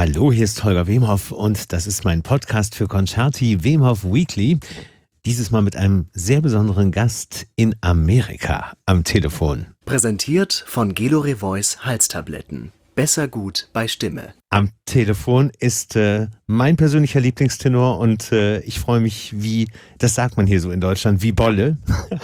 Hallo, hier ist Holger Wemhoff und das ist mein Podcast für Concerti Wemhoff Weekly. Dieses Mal mit einem sehr besonderen Gast in Amerika am Telefon. Präsentiert von Gelore Voice Halstabletten. Besser gut bei Stimme. Am Telefon ist mein persönlicher Lieblingstenor und ich freue mich das sagt man hier so in Deutschland, wie Bolle.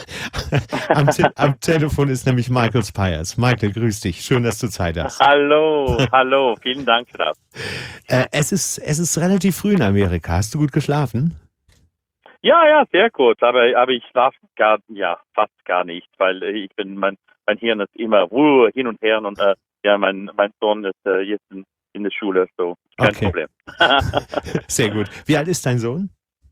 Am Telefon ist nämlich Michael Spyers. Michael, grüß dich. Schön, dass du Zeit hast. Hallo. Vielen Dank für das. Es ist relativ früh in Amerika. Hast du gut geschlafen? Ja, sehr gut. Aber ich schlafe fast gar nicht, weil mein Hirn ist immer hin und her und mein Sohn ist jetzt in der Schule, so kein Problem. Sehr gut. Wie alt ist dein Sohn?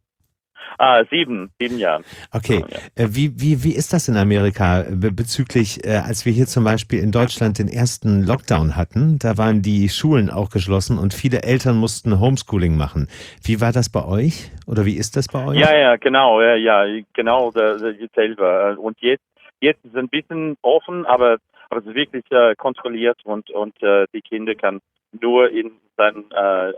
7 Jahre. Okay. Wie ist das in Amerika bezüglich, als wir hier zum Beispiel in Deutschland den ersten Lockdown hatten, da waren die Schulen auch geschlossen und viele Eltern mussten Homeschooling machen. Wie war das bei euch? Oder wie ist das bei euch? Ja, genau. Genau dasselbe. Und jetzt ist es ein bisschen offen, aber es ist wirklich kontrolliert und die Kinder kann nur in seinem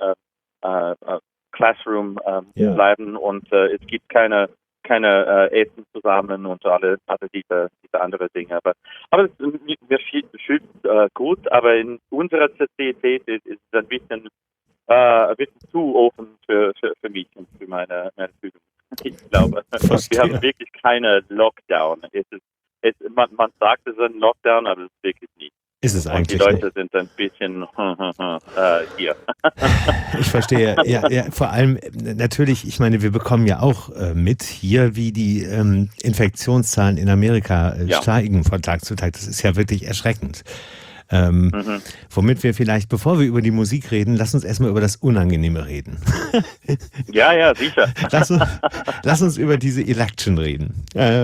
Classroom bleiben und es gibt keine Essen zusammen und alle diese andere Dinge. Aber mir fühlt gut, aber in unserer Sozietät ist es ein bisschen zu offen für mich und für meine Fühlung. Ich glaube, wir haben wirklich keine Lockdown. Man sagt, es ist ein Lockdown, aber es ist wirklich nicht. Ist es eigentlich und die Leute sind ein bisschen hier. Ich verstehe. Ja, vor allem natürlich, ich meine, wir bekommen ja auch mit hier, wie die Infektionszahlen in Amerika steigen von Tag zu Tag. Das ist ja wirklich erschreckend. Womit wir vielleicht, bevor wir über die Musik reden, lass uns erstmal über das Unangenehme reden. Ja, sicher. Lass uns über diese Election reden.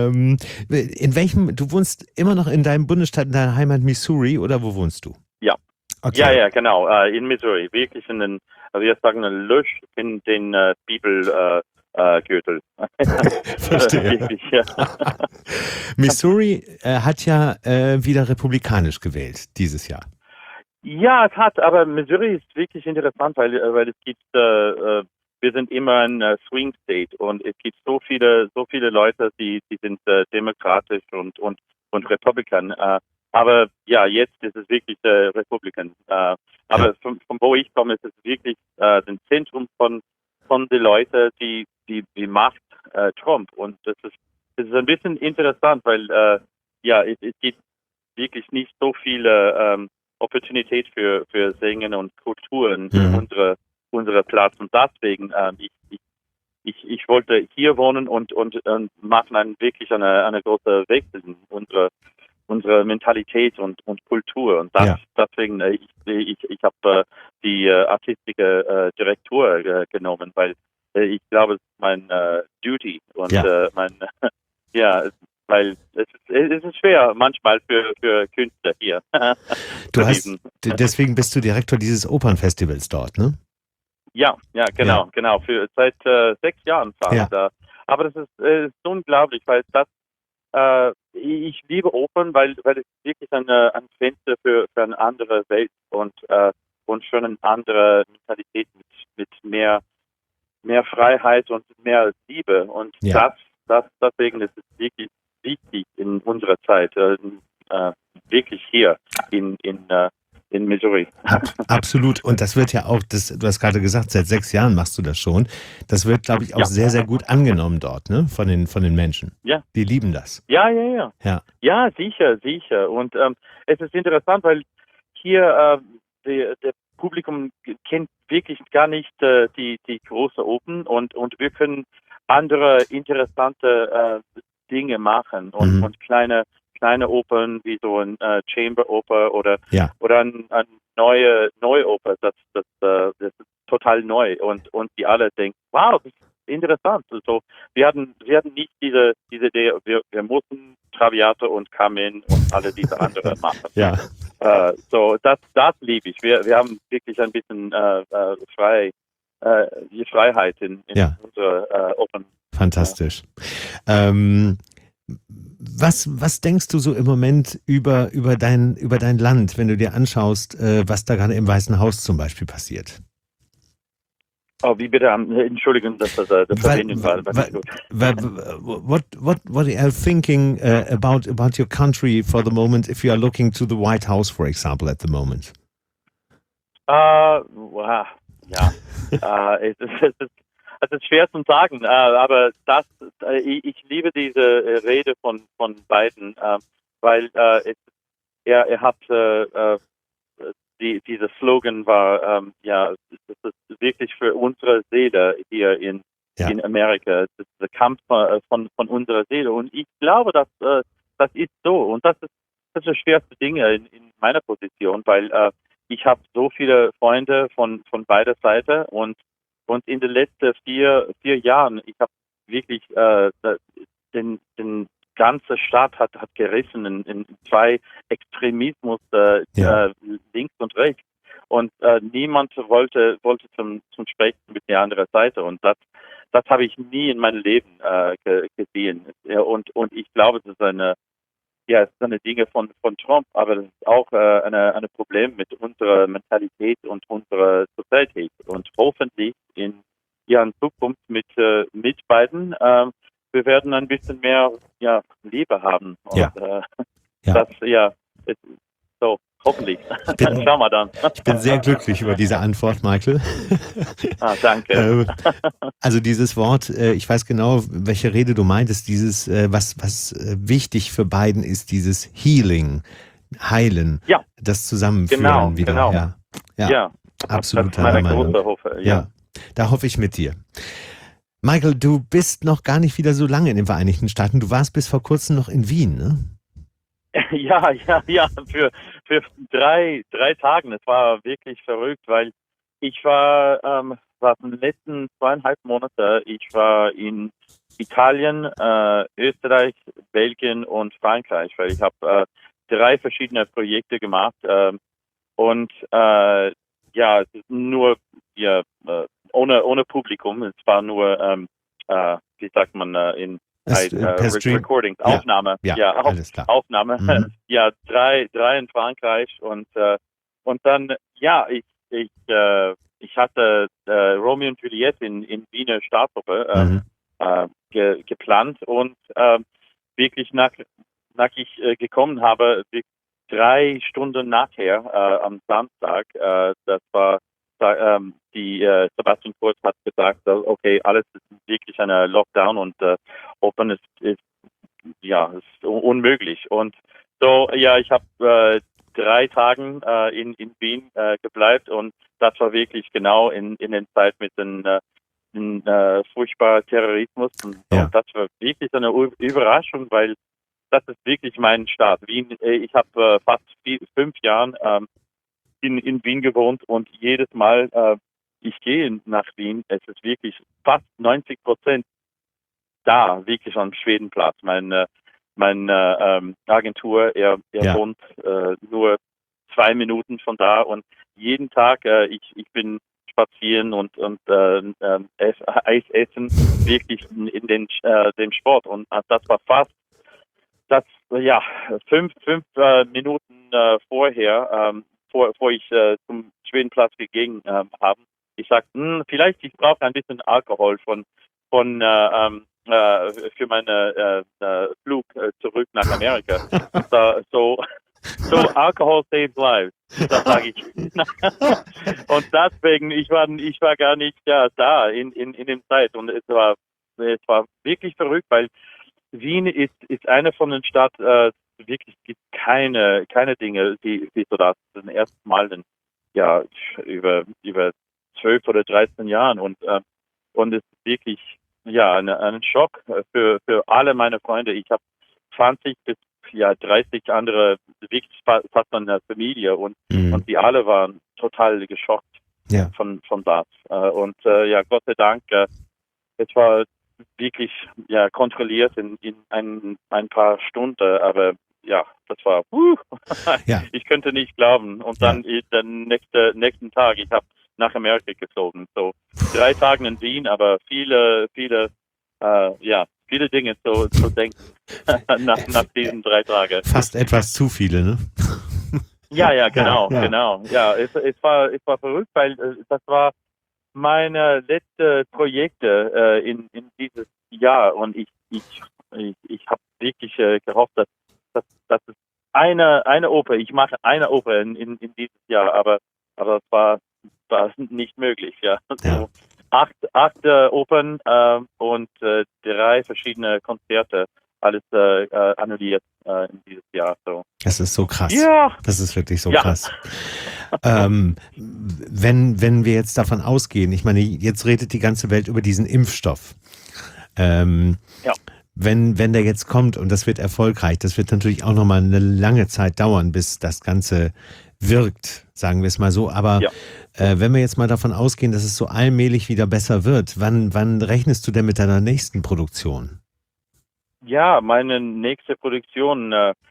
Du wohnst immer noch in deinem Bundesstaat, in deiner Heimat Missouri, oder wo wohnst du? Ja. Okay. Ja, genau, in Missouri. Wirklich wir sagen Lösch in den Bibelgürtel. Verstehe. Wirklich, ja. Missouri hat ja wieder republikanisch gewählt dieses Jahr. Ja, es hat, aber Missouri ist wirklich interessant, weil es gibt, wir sind immer ein Swing State und es gibt so viele Leute, die sind demokratisch und Republikan. Aber ja, jetzt ist es wirklich Republikan. Aber von wo ich komme, ist es wirklich das Zentrum von den Leuten, die macht Trump. Und das ist ein bisschen interessant, weil es gibt wirklich nicht so viele Opportunität für Singen und Kulturen in unserer Platz. Und deswegen ich wollte hier wohnen und machen wirklich eine große Wechsel in unsere Mentalität und Kultur. Und deswegen ich habe die artistische Direktor genommen, weil ich glaube, es ist mein Duty und weil es ist schwer manchmal für Künstler hier. Deswegen bist du Direktor dieses Opernfestivals dort, ne? Ja, genau. Seit 6 Jahren fast. Ja. Aber das ist unglaublich, weil ich liebe Opern, weil es wirklich ein Fenster für eine andere Welt und schon eine andere Mentalität mit mehr Freiheit und mehr Liebe. Und deswegen ist es wirklich wichtig in unserer Zeit, wirklich hier in Missouri. Absolut. Und das wird ja auch, du hast gerade gesagt, seit 6 Jahren machst du das schon. Das wird, glaube ich, auch sehr, sehr gut angenommen dort, ne? Von den Menschen. Ja. Die lieben das. Ja. Ja, sicher. Und es ist interessant, weil hier der Publikum kennt wirklich gar nicht die große Open und wir können andere interessante Dinge machen und kleine Opern wie so ein Chamber Oper oder eine neue Oper, das ist total neu und die alle denken, wow, das ist interessant. Also wir hatten nicht diese Idee, wir mussten Traviata und Carmen und alle diese anderen machen. Ja. So das liebe ich. Wir haben wirklich ein bisschen die Freiheit in unserer Opern. Fantastisch. Was denkst du so im Moment über dein Land, wenn du dir anschaust, was da gerade im Weißen Haus zum Beispiel passiert? Oh, wie bitte? Entschuldigung, dass das Verbindung war nicht gut. What are you thinking about your country for the moment, if you are looking to the White House, for example, at the moment? Wow, ja, es ist schwer zu sagen, aber ich liebe diese Rede von Biden, weil er hat dieser Slogan war, das ist wirklich für unsere Seele hier in Amerika. Das ist der Kampf von unserer Seele. Und ich glaube, dass das ist so. Und das ist das schwerste Ding in meiner Position, weil ich habe so viele Freunde von beider Seiten und in den letzten vier Jahren, ich habe wirklich den ganze Staat hat gerissen in zwei Extremismus, links und rechts. Und niemand wollte zum Sprechen mit der anderen Seite. Und das habe ich nie in meinem Leben gesehen. Ja, und ich glaube, es ist eine Dinge von Trump, aber das ist auch ein Problem mit unserer Mentalität und unserer Sozietät. Und hoffentlich in Zukunft mit beiden wir werden ein bisschen mehr Liebe haben. Und, das ist so, hoffentlich. Schauen wir dann. Ich bin sehr glücklich über diese Antwort, Michael. Danke. Also dieses Wort, ich weiß genau, welche Rede du meintest, dieses, was wichtig für Biden ist, dieses Healing, Heilen, das Zusammenführen wieder. Genau. Ja, absolut. Das ist meine große Hoffnung. Ja, da hoffe ich mit dir. Michael, du bist noch gar nicht wieder so lange in den Vereinigten Staaten. Du warst bis vor kurzem noch in Wien, ne? Ja, für 3 Tagen. Es war wirklich verrückt, weil ich war in den letzten 2,5 Monate, ich war in Italien, Österreich, Belgien und Frankreich, weil ich habe 3 verschiedene Projekte gemacht und es ist nur ohne Publikum. Es war nur, wie sagt man, in Recordings, Aufnahme. Alles klar. Aufnahme. 3 in Frankreich und dann, ich hatte Romeo und Juliette in Wiener Staatsoper geplant und wirklich nach ich gekommen habe, 3 Stunden nachher am Samstag, das war die Sebastian Kurz hat gesagt, okay, alles ist wirklich eine Lockdown und Open ist unmöglich. Und so, ich habe 3 Tagen in Wien gebleibt und das war wirklich genau in den Zeit mit den furchtbaren Terrorismus. Und das war wirklich eine Überraschung, weil das ist wirklich mein Staat. Wien, ich habe fast 5 Jahren in Wien gewohnt und jedes Mal, ich gehe nach Wien, es ist wirklich fast 90% da, wirklich am Schwedenplatz. Meine Agentur, er wohnt nur 2 Minuten von da und jeden Tag, ich bin spazieren und Eis essen, wirklich in dem Sport und das war fast 5 Minuten vorher, bevor ich zum Schwedenplatz gegangen habe. Ich sagte, vielleicht ich brauche ein bisschen Alkohol für meinen Flug zurück nach Amerika. So Alcohol saves lives, das sage ich. Und deswegen, ich war gar nicht da in dem Zeit und es war wirklich verrückt, weil Wien ist eine von den Städten, wirklich gibt keine Dinge, wie so das zum ersten Mal über 12 oder 13 Jahren und es ist wirklich ein Schock für alle meine Freunde. Ich habe 20 bis 30 andere wirklich fast eine Familie und die alle waren total geschockt von das und Gott sei Dank es war wirklich kontrolliert in ein paar Stunden, aber das war ich könnte nicht glauben und dann den nächsten Tag ich habe nach Amerika geflogen, so 3 Tage in Wien, aber viele Dinge zu denken nach diesen 3 Tagen. Fast etwas zu viele, ne? Genau. Ja, es war verrückt, weil das war meine letzten Projekte in dieses Jahr und ich habe wirklich gehofft, dass es eine Oper, ich mache eine Oper in dieses Jahr, aber es war nicht möglich, ja. Ja. So acht Opern und 3 verschiedene Konzerte, alles annulliert in dieses Jahr. So. Das ist so krass. Ja. Das ist wirklich so Ja. krass. Wenn wir jetzt davon ausgehen, ich meine, jetzt redet die ganze Welt über diesen Impfstoff. Ja. Wenn der jetzt kommt und das wird erfolgreich, das wird natürlich auch nochmal eine lange Zeit dauern, bis das Ganze wirkt, sagen wir es mal so. Aber Ja. wenn wir jetzt mal davon ausgehen, dass es so allmählich wieder besser wird, wann rechnest du denn mit deiner nächsten Produktion? Ja, meine nächste Produktion,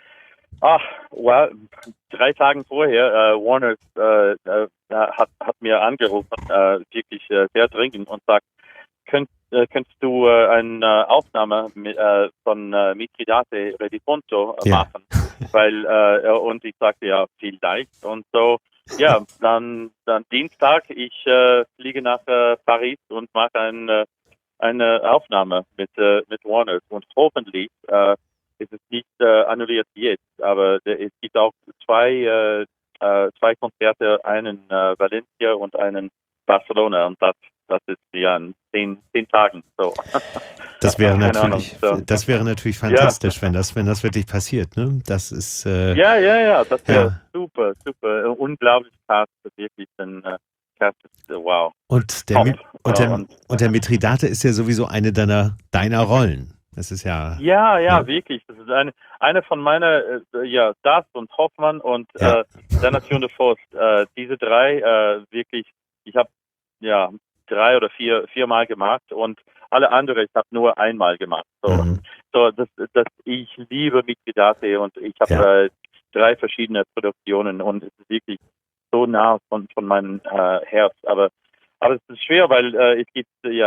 3 Tage vorher, Warner hat mir angerufen, wirklich sehr dringend und sagt, könntest du eine Aufnahme von Mithridate Redifonto machen? Weil, und ich sagte, ja, vielleicht. Und so, ja, dann Dienstag, ich fliege nach Paris und mache eine Aufnahme mit Warner. Und hoffentlich ist es nicht annulliert jetzt, aber es gibt auch zwei Konzerte, einen in Valencia und einen in Barcelona. Und das ist ja in 10 Tagen. So. Das wäre Keine Ahnung, natürlich, so. das wäre natürlich fantastisch, wenn das wirklich passiert, ne? Das ist Ja, das wäre ja. super, unglaublich Cast, wirklich ein Cast, wow. Und der Mithridate ist ja sowieso eine deiner Rollen. Das ist ja. Ja, wirklich. Das ist eine von meiner, das und Hoffmann und der Nation de Faust. Diese 3 wirklich, ich habe 3 oder 4 Mal gemacht und alle andere, ich habe nur einmal gemacht. So, ich liebe Mithridate und ich habe 3 verschiedene Produktionen und es ist wirklich so nah von meinem Herz. Aber es ist schwer, weil es ist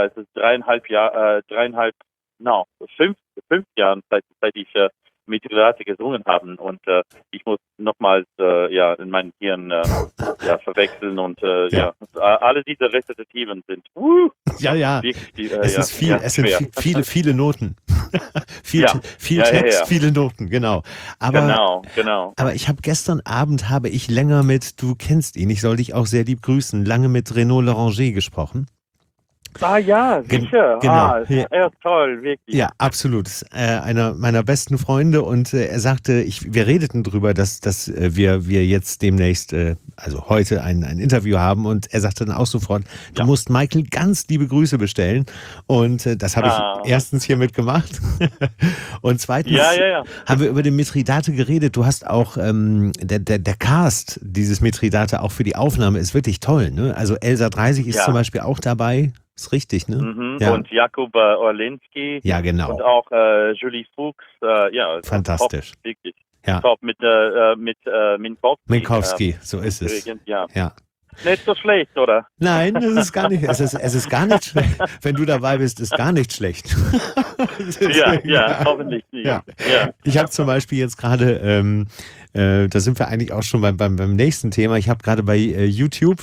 5 Jahren, seit ich Mithridate gesungen habe und ich muss nochmals in meinem Hirn verwechseln und alle diese Rezitativen sind wirklich, es sind viele Noten. viel Text, viele Noten, genau. Aber, genau. Aber ich habe gestern Abend länger du kennst ihn, ich soll dich auch sehr lieb grüßen, lange mit Renaud Lauranger gesprochen. Ja, sicher. Genau. Er ist toll, wirklich. Ja, absolut. Einer meiner besten Freunde und er sagte, wir redeten drüber, dass wir jetzt demnächst, also heute ein Interview haben und er sagte dann auch sofort, du musst Michael ganz liebe Grüße bestellen und das habe ich erstens hiermit gemacht und zweitens haben wir über den Mithridate geredet. Du hast auch, der Cast dieses Mithridate auch für die Aufnahme ist wirklich toll, ne? Also Elsa 30 ist zum Beispiel auch dabei. Ist richtig, ne? Mhm. Ja. Und Jakub Orlinski. Ja, genau. Und auch Julie Fuchs. Fantastisch. Top, wirklich. Ja. Top mit Minkowski. Minkowski, so ist es. Ja. Nicht so schlecht, oder? Nein, es ist gar nicht. Es ist gar nicht schlecht. Wenn du dabei bist, ist gar nicht schlecht. Hoffentlich nicht. Ja. Ich habe zum Beispiel jetzt gerade, da sind wir eigentlich auch schon beim nächsten Thema. Ich habe gerade bei YouTube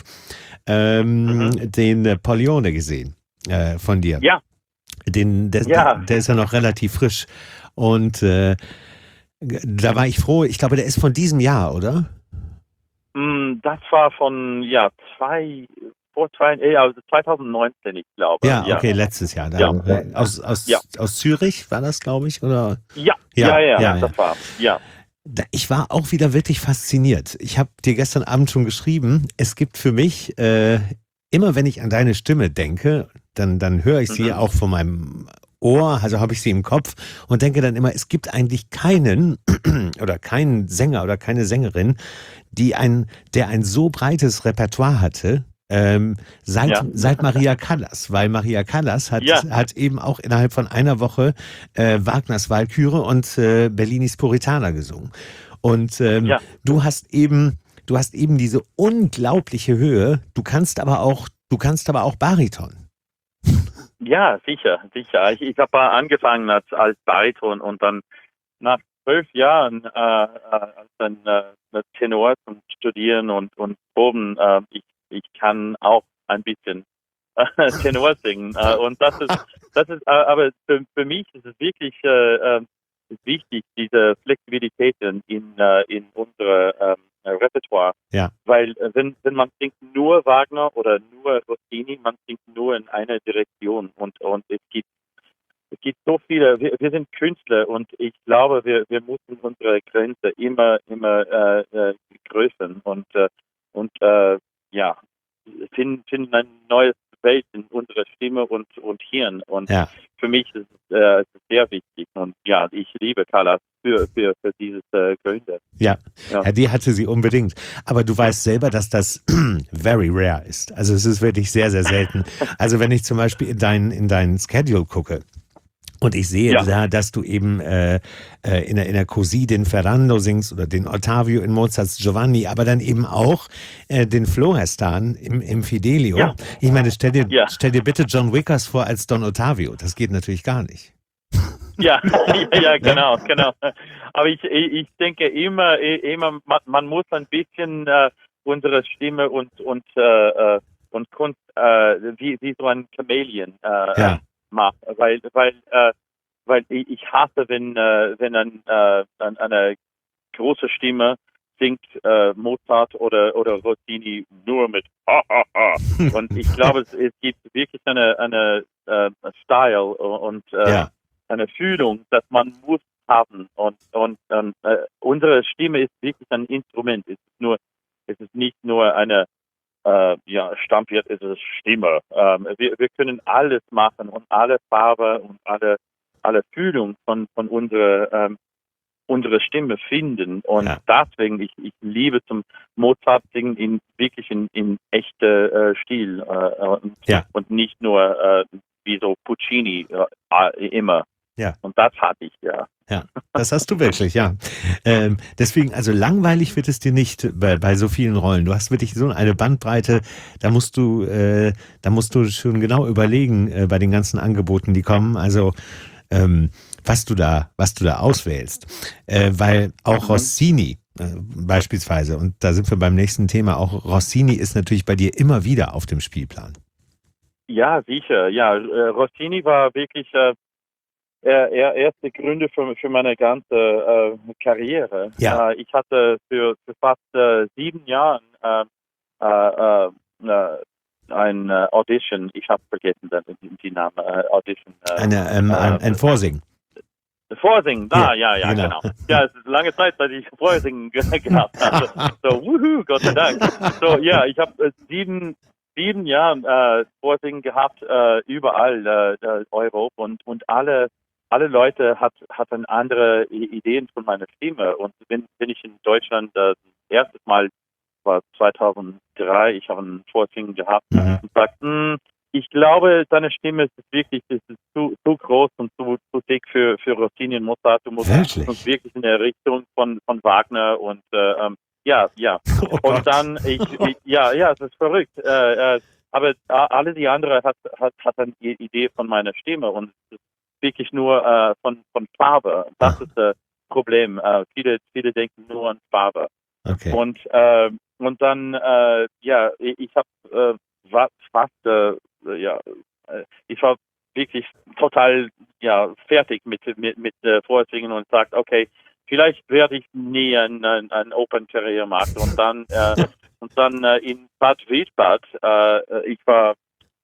den Pollione gesehen von dir. Ja. Der ist ja noch relativ frisch. Und da war ich froh. Ich glaube, der ist von diesem Jahr, oder? Das war von 2019, ich glaube. Ja, okay, letztes Jahr. Aus Zürich war das, glaube ich, oder? Ja, das war. Ich war auch wieder wirklich fasziniert. Ich habe dir gestern Abend schon geschrieben, es gibt für mich, immer wenn ich an deine Stimme denke, dann höre ich sie auch von meinem Ohr, also habe ich sie im Kopf und denke dann immer, es gibt eigentlich keinen oder keinen Sänger oder keine Sängerin, der ein so breites Repertoire hatte, seit Maria Callas, weil Maria Callas hat eben auch innerhalb von einer Woche Wagners Walküre und Bellinis Puritana gesungen. Und du hast eben diese unglaubliche Höhe, du kannst aber auch Bariton. Ja, sicher. Ich habe angefangen als Bariton und dann nach 12 Jahren als Tenor zum Studieren und Proben, ich kann auch ein bisschen Tenor singen. Und das ist, aber für mich ist es wirklich wichtig, diese Flexibilität in unsere Repertoire. Ja. Weil wenn man singt nur Wagner oder nur Rossini, man singt nur in eine Direktion und es gibt so viele, wir sind Künstler und ich glaube, wir müssen unsere Grenze immer größern und ja, finden ein neues Welt in unserer Stimme und Hirn. Und Ja. für mich ist es sehr wichtig. Und ja, ich liebe Callas für dieses Gründe. Ja, die hatte sie unbedingt. Aber du weißt selber, dass das very rare ist. Also es ist wirklich sehr, sehr selten. Also wenn ich zum Beispiel in deinen Schedule gucke, und ich sehe da, dass du eben in der Così den Ferrando singst oder den Ottavio in Mozarts Giovanni, aber dann eben auch den Florestan im Fidelio. Ja. Ich meine, stell dir bitte John Wickers vor als Don Ottavio. Das geht natürlich gar nicht. Ja, genau. Aber ich denke immer, man muss ein bisschen unsere Stimme und Kunst wie so ein Chamäleon macht, weil ich hasse, wenn eine große Stimme singt Mozart oder Rossini nur mit und ich glaube, es gibt wirklich eine Style und eine Fühlung, dass man muss haben und unsere Stimme ist wirklich ein Instrument. Es ist nicht nur eine Stammwirt ist es Stimme. Wir können alles machen und alle Farbe und alle Fühlung von unsere Stimme finden. Und deswegen, ich liebe zum Mozart singen in echter Stil und nicht nur wie so Puccini immer. Ja. Und das hatte ich, ja. Ja, das hast du wirklich, ja. Deswegen, also langweilig wird es dir nicht bei so vielen Rollen. Du hast wirklich so eine Bandbreite, da musst du schon genau überlegen bei den ganzen Angeboten, die kommen. Also was du da auswählst. Weil auch Rossini beispielsweise, und da sind wir beim nächsten Thema, auch Rossini ist natürlich bei dir immer wieder auf dem Spielplan. Ja, sicher. Ja, Rossini war wirklich erste Gründe für meine ganze Karriere. Ja. Ich hatte für fast 7 Jahren ein Audition, ich habe vergessen die Namen, Audition. Ein Vorsingen. Vorsingen, genau. Ja, es ist lange Zeit, seit ich Vorsingen gehabt habe. So, wuhu, Gott sei Dank. So, ja, ich habe 7 Jahre Vorsingen gehabt, überall Europa und alle Leute hatten andere Ideen von meiner Stimme. Und wenn ich in Deutschland das erste Mal war 2003, ich habe ein Vorsingen gehabt und sagte, ich glaube, deine Stimme ist zu groß und zu dick für Rossini und Mozart. Du musst uns wirklich in der Richtung von Wagner und ja. Oh und dann es ist verrückt. Aber alle die anderen hat eine Idee von meiner Stimme und es ist wirklich nur von Farbe. Das ist das Problem. Viele denken nur an Farbe. Okay. Und dann ich habe fast ich war wirklich total fertig mit Vorsingen und sagt, okay, vielleicht werde ich nie ein Opernkarriere machen. Und dann in Bad Wildbad, ich war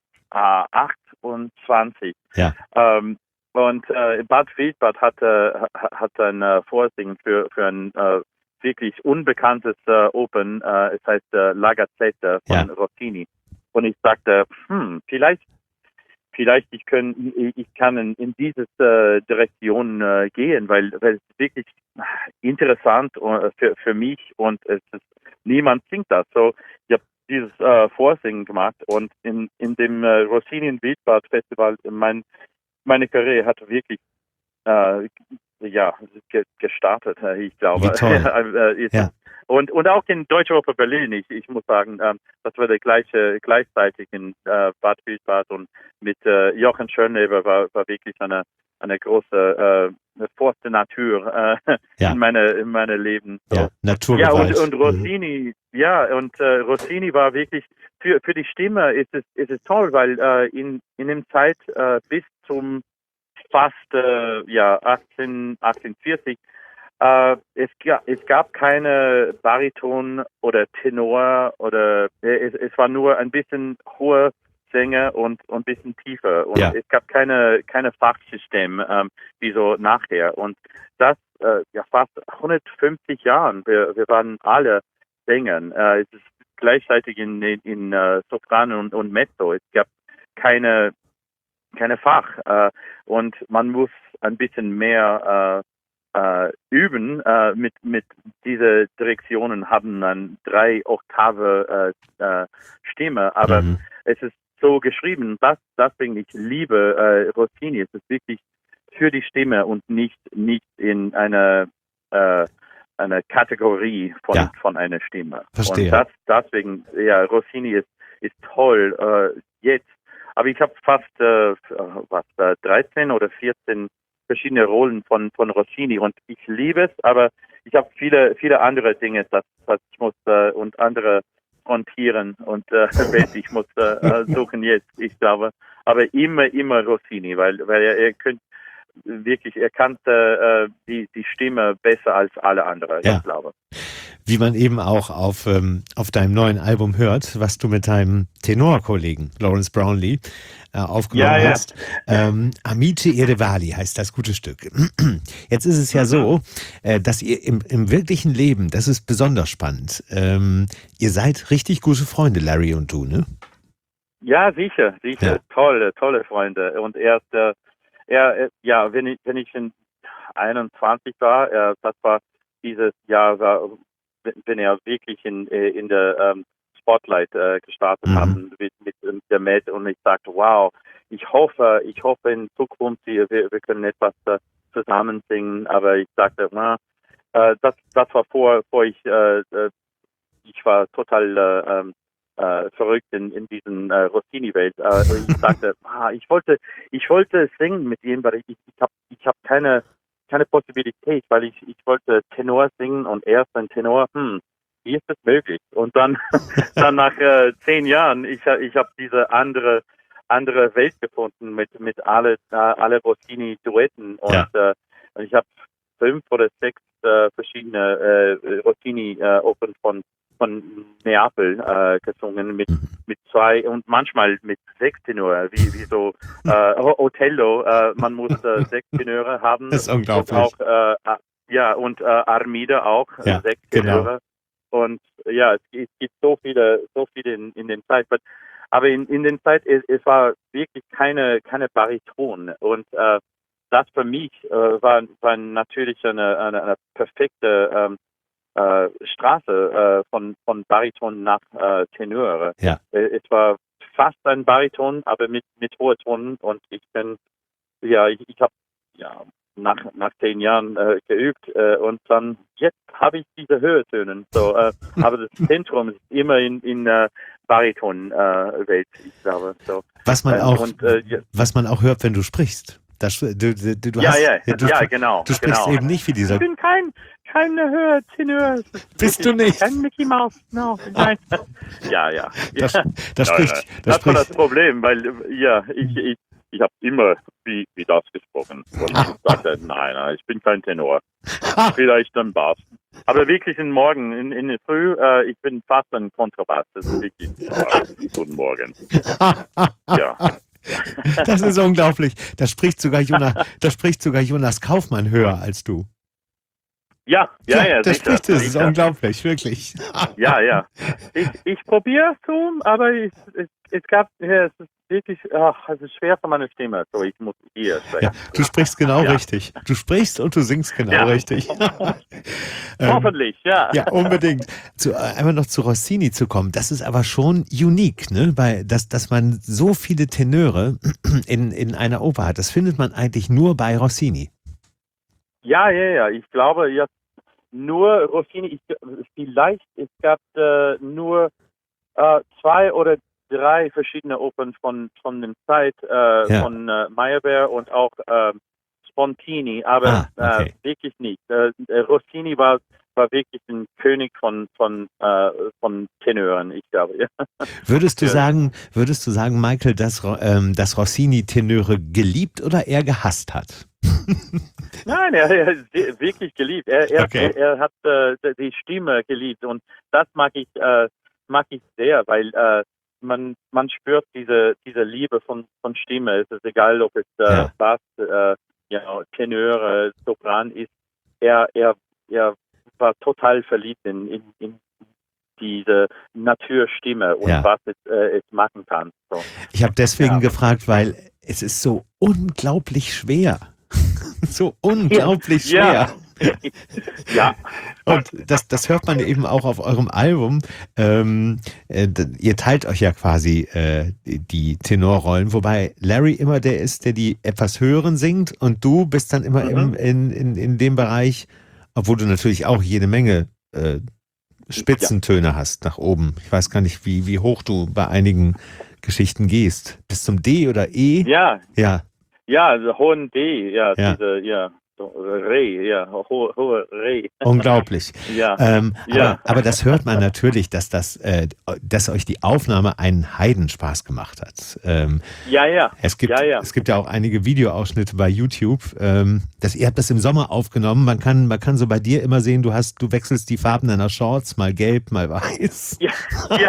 28. Ja. Und Bad Wildbad hat ein Vorsingen für ein wirklich unbekanntes Open. Es heißt La Gazzetta von Rossini. Und ich sagte, vielleicht ich kann in diese Direktion gehen, weil es ist wirklich interessant für mich und niemand singt das. So, ich habe dieses Vorsingen gemacht und in dem Rossini in Wildbad Festival meine Karriere hat wirklich gestartet, ich glaube. Wie toll. Und auch in Deutsche Oper Berlin, ich muss sagen, das war gleichzeitig in Bad Wildbad und mit Jochen Schönleber war wirklich eine eine große Forste Natur in meine Leben. So. Ja, Naturgewalt. Ja, und Rossini, Rossini war wirklich für die Stimme ist es toll, weil in dem Zeit bis zum fast 1840 es gab keine Bariton oder Tenor oder es war nur ein bisschen hohe Sänger und ein bisschen tiefer und es gab keine Fachsystem wie so nachher und das fast 150 Jahren wir waren alle Sänger es ist gleichzeitig in Sopran und Mezzo es gab keine Fach und man muss ein bisschen mehr üben mit diese Direktionen haben dann 3 Oktave Stimme, aber es ist so geschrieben, deswegen ich liebe Rossini, es ist wirklich für die Stimme und nicht in eine Kategorie von einer Stimme. Verstehe. Und deswegen, Rossini ist toll jetzt, aber ich habe fast 13 oder 14 verschiedene Rollen von Rossini und ich liebe es, aber ich habe viele andere Dinge, das ich muss und andere frontieren und ich muss suchen jetzt, ich glaube, aber immer Rossini, weil er könnte wirklich, er kannte die Stimme besser als alle anderen, ich glaube. Wie man eben auch auf deinem neuen Album hört, was du mit deinem Tenorkollegen Lawrence Brownlee aufgenommen hast. Amici e Rivali heißt das gute Stück. Jetzt ist es ja so, dass ihr im wirklichen Leben, das ist besonders spannend, ihr seid richtig gute Freunde, Larry und du, ne? Ja, sicher. Tolle Freunde. Und wenn ich in 21 war, das war dieses Jahr, wenn er wirklich in der Spotlight gestartet haben mit der Med und ich sagte, wow, ich hoffe in Zukunft wir können etwas zusammen singen, aber ich sagte, das war vor ich war total verrückt in diesen Rossini-Welt. Ich sagte, ich wollte singen mit ihm, weil ich hab keine Possibilität, weil ich wollte Tenor singen und erst ein Tenor, wie ist das möglich? Und dann nach 10 Jahren, ich habe diese andere Welt gefunden mit alle Rossini-Duetten und ich habe 5 oder 6 verschiedene Rossini-Opern von Neapel gesungen mit 2 und manchmal mit 6 Tenor, wie so Otello, man muss 6 Tenöre haben. Das ist unglaublich. Und auch, und Armida auch, 6 Tenöre. Genau. Und es gibt so viele in den Zeit. Aber in den Zeit, es war wirklich keine Bariton. Und das für mich war natürlich eine perfekte Straße von Bariton nach Tenöre. Ja. Es war fast ein Bariton, aber mit hohen Tonen und ich habe nach 10 Jahren geübt und dann jetzt habe ich diese Höhetönen. So, aber das Zentrum ist immer in Bariton-Welt, ich glaube. So. Was man auch hört, wenn du sprichst. Du Genau. Du sprichst eben nicht wie dieser. Ich bin keine Höhe-Tenor. Bist du nicht? Kein Mickey Mouse, no, nein. Ja. Das war das Problem, weil ich habe immer wie das gesprochen. Und ich sagte, nein, ich bin kein Tenor. Vielleicht ein Bass. Aber wirklich Morgen, in der Früh, ich bin fast ein Kontrabass. Das ist wirklich, guten Morgen. Ja. Das ist unglaublich. Da spricht sogar Jonas Kaufmann höher als du. Ja, das spricht es. Das ist unglaublich, wirklich. Ja. Ich probiere es zu, aber es ist wirklich, es ist schwer für meine Stimme, so ich muss hier sprechen. Ja, du sprichst genau richtig. Du sprichst und du singst genau richtig. Hoffentlich, ja. Ja, unbedingt. Einmal noch zu Rossini zu kommen, das ist aber schon unique, ne? Dass man so viele Tenöre in einer Oper hat. Das findet man eigentlich nur bei Rossini. Ja. Ich glaube, nur Rossini, vielleicht, es gab nur 2 oder 3 verschiedene Opern von der Zeit, von Meyerbeer und auch Spontini, aber okay. wirklich nicht. Rossini war wirklich ein König von Tenören, ich glaube. Ja. Würdest du sagen, Michael, dass Rossini Tenöre geliebt oder eher gehasst hat? Nein, er hat wirklich geliebt. Okay. Er hat die Stimme geliebt und das mag ich sehr, weil man spürt diese Liebe von Stimme. Es ist egal, ob es Bass, Tenor, Sopran ist. Er war total verliebt in diese Naturstimme und was es machen kann. So. Ich habe deswegen gefragt, weil es ist so unglaublich schwer. So unglaublich schwer. Ja. Und das hört man eben auch auf eurem Album. Ihr teilt euch ja quasi die Tenorrollen, wobei Larry immer der ist, der die etwas höheren singt und du bist dann immer in dem Bereich, obwohl du natürlich auch jede Menge Spitzentöne hast nach oben. Ich weiß gar nicht, wie hoch du bei einigen Geschichten gehst. Bis zum D oder E? Ja. Ja. Ja, also hohen D, diese, Re, hohe Re. Unglaublich. Ja. Aber das hört man natürlich, dass euch die Aufnahme einen Heidenspaß gemacht hat. Es gibt ja auch einige Videoausschnitte bei YouTube. Ihr habt das im Sommer aufgenommen. Man kann so bei dir immer sehen, du wechselst die Farben deiner Shorts, mal gelb, mal weiß. Ja.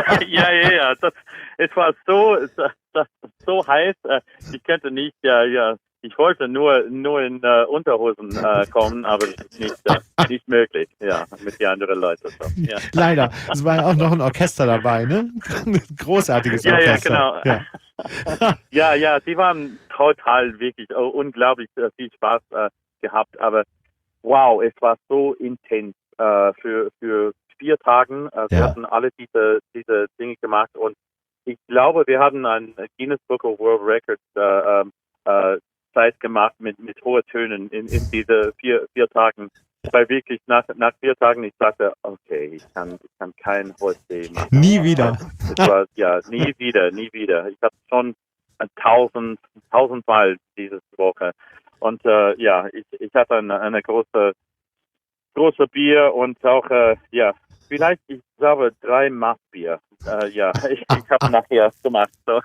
Es war so heiß. Ich könnte nicht, ich wollte nur in Unterhosen kommen, aber das ist nicht möglich, mit den anderen Leuten. So. Ja. Leider. Es war ja auch noch ein Orchester dabei, ne? Ein großartiges Orchester. Ja, genau. Ja, die waren total wirklich unglaublich viel Spaß gehabt, aber wow, es war so intens für 4 Tagen. Wir hatten alle diese Dinge gemacht und ich glaube, wir hatten ein Guinness Book of World Records Zeit gemacht mit hohen Tönen in diese 4 Tagen. Weil wirklich nach 4 Tagen ich sagte, okay, ich kann kein hohes C machen. Nie wieder. Es war, nie wieder. Ich habe schon 1000 Mal diese Woche. Und ich hatte eine große Bier und auch vielleicht, ich glaube, 3 Maßbier. Ich habe nachher gemacht. So.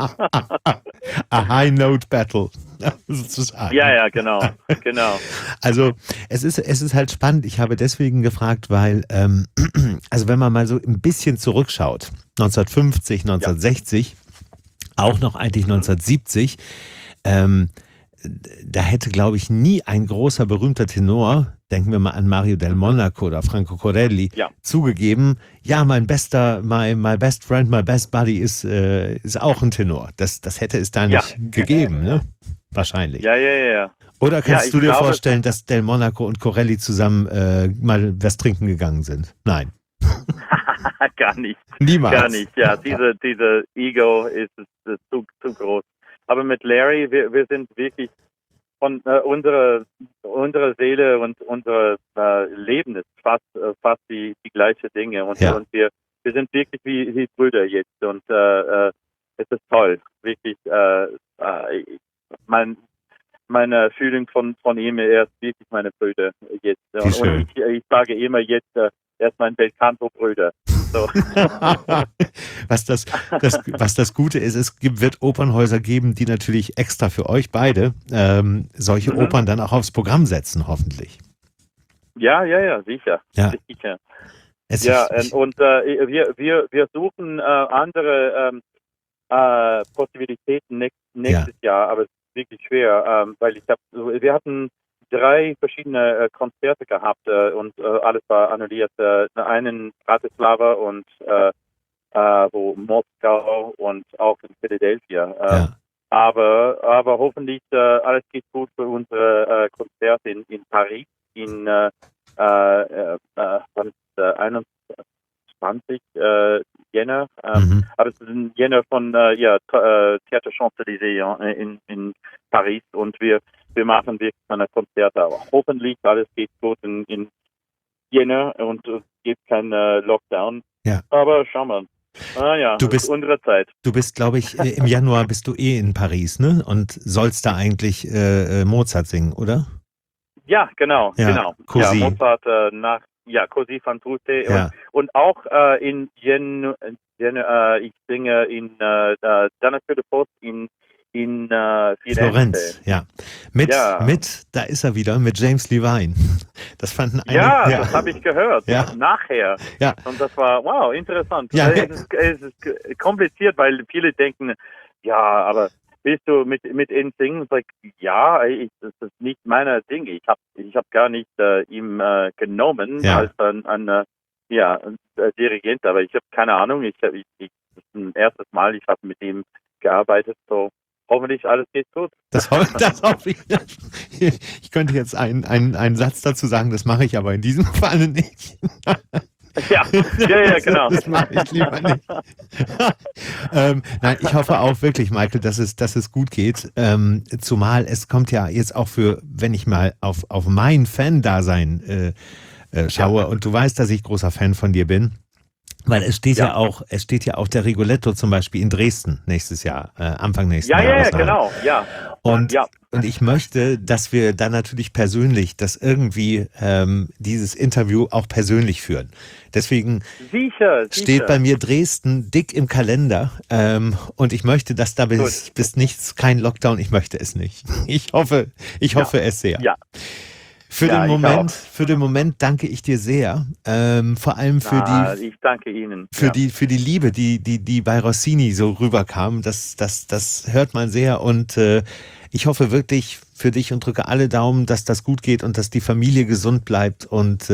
A High-Note Battle. Sozusagen. Ja, genau. Also es ist halt spannend. Ich habe deswegen gefragt, weil, also wenn man mal so ein bisschen zurückschaut, 1950, 1960, auch noch eigentlich 1970, da hätte, glaube ich, nie ein großer, berühmter Tenor, denken wir mal an Mario Del Monaco oder Franco Corelli, zugegeben, my best friend, my best buddy ist auch ein Tenor. Das hätte es da nicht gegeben, ne? Wahrscheinlich. Ja. Oder kannst du dir vorstellen, dass Del Monaco und Corelli zusammen mal was trinken gegangen sind? Nein. Gar nicht. Niemals. Gar nicht, ja. Diese Ego ist zu groß. Aber mit Larry, wir sind wirklich von unsere Seele und unser Leben ist fast die gleiche Dinge und wir sind wirklich wie Brüder jetzt und es ist toll, wirklich meine Fühlung von ihm, er ist wirklich meine Brüder jetzt und ich sage immer jetzt, er ist mein Belcanto-Brüder. So. Was das Gute ist, es wird Opernhäuser geben, die natürlich extra für euch beide solche Opern dann auch aufs Programm setzen, hoffentlich. Ja, sicher. Ja. Sicher. Wir suchen andere Possibilitäten nächstes Jahr, aber es ist wirklich schwer, weil wir hatten 3 verschiedene Konzerte gehabt und alles war annulliert. Einen in Bratislava und Moskau und auch in Philadelphia. Aber hoffentlich alles geht gut für unsere Konzerte in Paris in 21. Jänner. Aber es ist ein Jänner von Theater Champs-Élysées in Paris und wir machen wirklich eine Konzerte. Aber hoffentlich alles geht gut in Jänner und es gibt keinen Lockdown. Ja. Aber schauen wir. Ah ja, Du das ist bist, unsere Zeit. du bist, glaube ich, im Januar bist du in Paris, ne? Und sollst da eigentlich Mozart singen, oder? Ja, genau, Ja, genau. Ja, Così. Mozart Così fan tutte Ja, und auch in ich singe in Donna für die Post in Firenze. Florenz, ja. Ja, Da ist er wieder, mit James Levine. Das fanden einige, ja, ja, das habe ich gehört. ja, Nachher. ja, Und das war, wow, interessant. ja, Es ist kompliziert, weil viele denken, ja, aber willst du mit ihm singen? Sag, ja, das ist nicht meine Ding. Ich hab gar nicht ihm genommen ja. als ein Dirigent, aber ich habe keine Ahnung. Das ist ein erstes Mal, ich habe mit ihm gearbeitet, so hoffentlich alles geht gut. Das hoffe ich. Ich könnte jetzt einen Satz dazu sagen, das mache ich aber in diesem Falle nicht. Ja, genau. Das mache ich lieber nicht. Nein, ich hoffe auch wirklich, Michael, dass es gut geht. Zumal es kommt ja jetzt auch wenn ich mal auf mein Fan-Dasein schaue, und du weißt, dass ich großer Fan von dir bin. Weil es steht ja auch der Rigoletto zum Beispiel in Dresden nächstes Jahr, Anfang nächsten Jahres. Ja, genau, ja. Und ich möchte, dass wir dann natürlich persönlich dieses Interview auch persönlich führen. Deswegen steht bei mir Dresden dick im Kalender. Und ich möchte, dass da bis nichts, kein Lockdown, ich möchte es nicht. Ich hoffe es sehr. Ja. Für den Moment danke ich dir sehr. Vor allem ich danke Ihnen. Für die Liebe, die bei Rossini so rüberkam. Das hört man sehr, und ich hoffe wirklich für dich und drücke alle Daumen, dass das gut geht und dass die Familie gesund bleibt und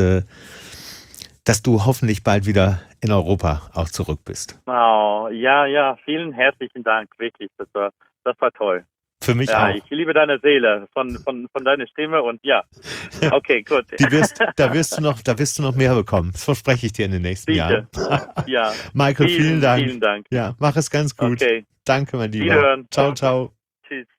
dass du hoffentlich bald wieder in Europa auch zurück bist. Oh, ja, vielen herzlichen Dank, wirklich. Das war toll. Für mich auch. Ich liebe deine Seele von deiner Stimme, und ja. Okay, gut. Da wirst du noch mehr bekommen. Das verspreche ich dir in den nächsten Jahren. Ja. Michael, vielen Dank. Vielen Dank. Ja, mach es ganz gut. Okay. Danke, mein Lieber. Wiederhören. Ciao, ciao. Tschüss.